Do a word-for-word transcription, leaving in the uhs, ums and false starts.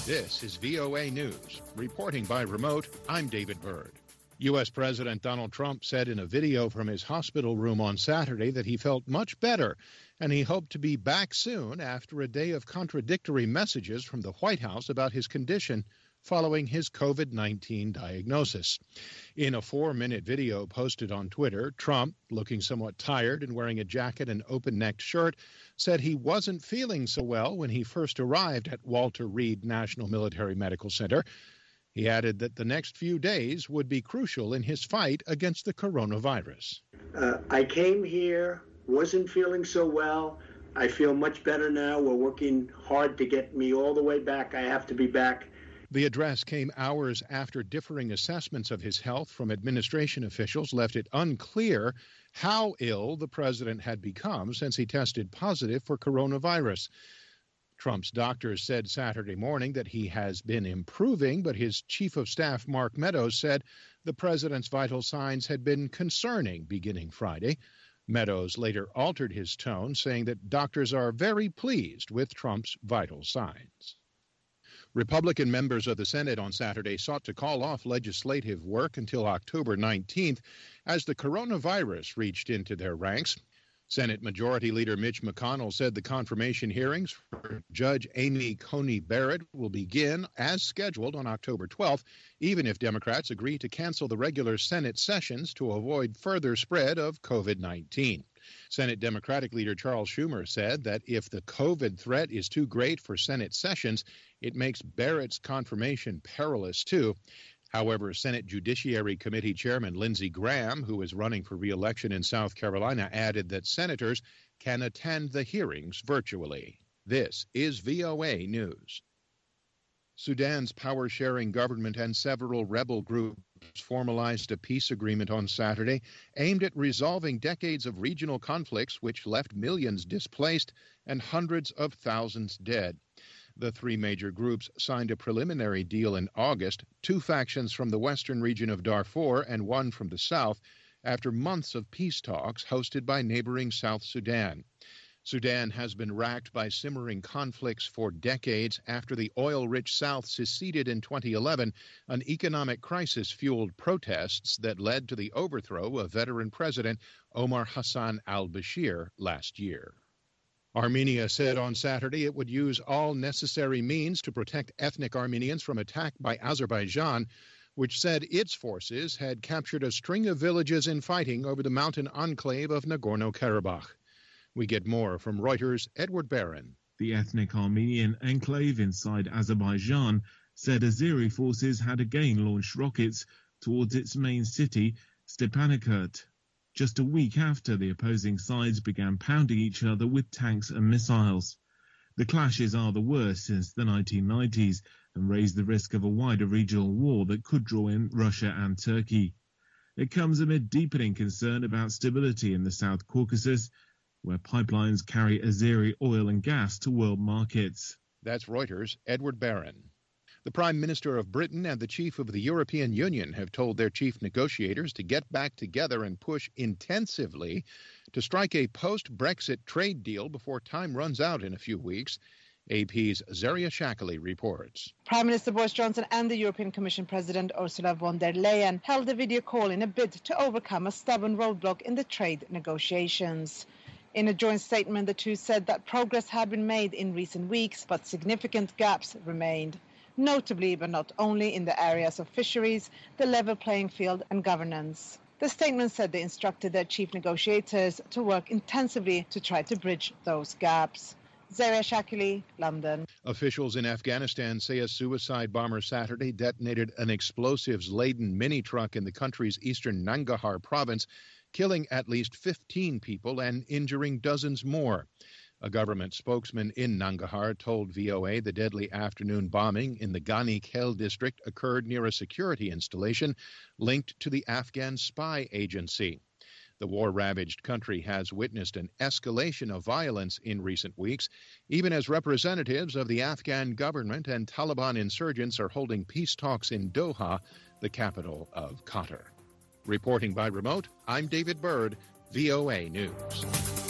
This is V O A News. Reporting by remote, I'm David Byrd. U S. President Donald Trump said in a video from his hospital room on Saturday that he felt much better, and he hoped to be back soon after a day of contradictory messages from the White House about his condition following his COVID nineteen diagnosis. In a four-minute video posted on Twitter, Trump, looking somewhat tired and wearing a jacket and open-necked shirt, said he wasn't feeling so well when he first arrived at Walter Reed National Military Medical Center. He added that the next few days would be crucial in his fight against the coronavirus. Uh, I came here, wasn't feeling so well. I feel much better now. We're working hard to get me all the way back. I have to be back. The address came hours after differing assessments of his health from administration officials left it unclear how ill the president had become since he tested positive for coronavirus. Trump's doctors said Saturday morning that he has been improving, but his chief of staff, Mark Meadows, said the president's vital signs had been concerning beginning Friday. Meadows later altered his tone, saying that doctors are very pleased with Trump's vital signs. Republican members of the Senate on Saturday sought to call off legislative work until October nineteenth as the coronavirus reached into their ranks. Senate Majority Leader Mitch McConnell said the confirmation hearings for Judge Amy Coney Barrett will begin as scheduled on October twelfth, even if Democrats agree to cancel the regular Senate sessions to avoid further spread of COVID nineteen. Senate Democratic Leader Charles Schumer said that if the COVID threat is too great for Senate sessions, it makes Barrett's confirmation perilous, too. However, Senate Judiciary Committee Chairman Lindsey Graham, who is running for re-election in South Carolina, added that senators can attend the hearings virtually. This is V O A News. Sudan's power-sharing government and several rebel groups formalized a peace agreement on Saturday aimed at resolving decades of regional conflicts which left millions displaced and hundreds of thousands dead. The three major groups signed a preliminary deal in August, two factions from the western region of Darfur and one from the south, after months of peace talks hosted by neighboring South Sudan. Sudan has been racked by simmering conflicts for decades after the oil-rich South seceded in twenty eleven, an economic crisis fueled protests that led to the overthrow of veteran President Omar Hassan al-Bashir last year. Armenia said on Saturday it would use all necessary means to protect ethnic Armenians from attack by Azerbaijan, which said its forces had captured a string of villages in fighting over the mountain enclave of Nagorno-Karabakh. We get more from Reuters' Edward Barron. The ethnic Armenian enclave inside Azerbaijan said Azeri forces had again launched rockets towards its main city, Stepanakert, just a week after the opposing sides began pounding each other with tanks and missiles. The clashes are the worst since the nineteen nineties and raise the risk of a wider regional war that could draw in Russia and Turkey. It comes amid deepening concern about stability in the South Caucasus, where pipelines carry Azeri oil and gas to world markets. That's Reuters' Edward Barron. The Prime Minister of Britain and the Chief of the European Union have told their chief negotiators to get back together and push intensively to strike a post-Brexit trade deal before time runs out in a few weeks. A P's Zaria Shackley reports. Prime Minister Boris Johnson and the European Commission President Ursula von der Leyen held a video call in a bid to overcome a stubborn roadblock in the trade negotiations. In a joint statement, the two said that progress had been made in recent weeks, but significant gaps remained, notably but not only in the areas of fisheries, the level playing field and governance. The statement said they instructed their chief negotiators to work intensively to try to bridge those gaps. Zaria Shackley, London. Officials in Afghanistan say a suicide bomber Saturday detonated an explosives-laden mini-truck in the country's eastern Nangarhar province, killing at least fifteen people and injuring dozens more. A government spokesman in Nangarhar told V O A the deadly afternoon bombing in the Ghani Khel district occurred near a security installation linked to the Afghan spy agency. The war-ravaged country has witnessed an escalation of violence in recent weeks, even as representatives of the Afghan government and Taliban insurgents are holding peace talks in Doha, the capital of Qatar. Reporting by remote, I'm David Byrd, V O A News.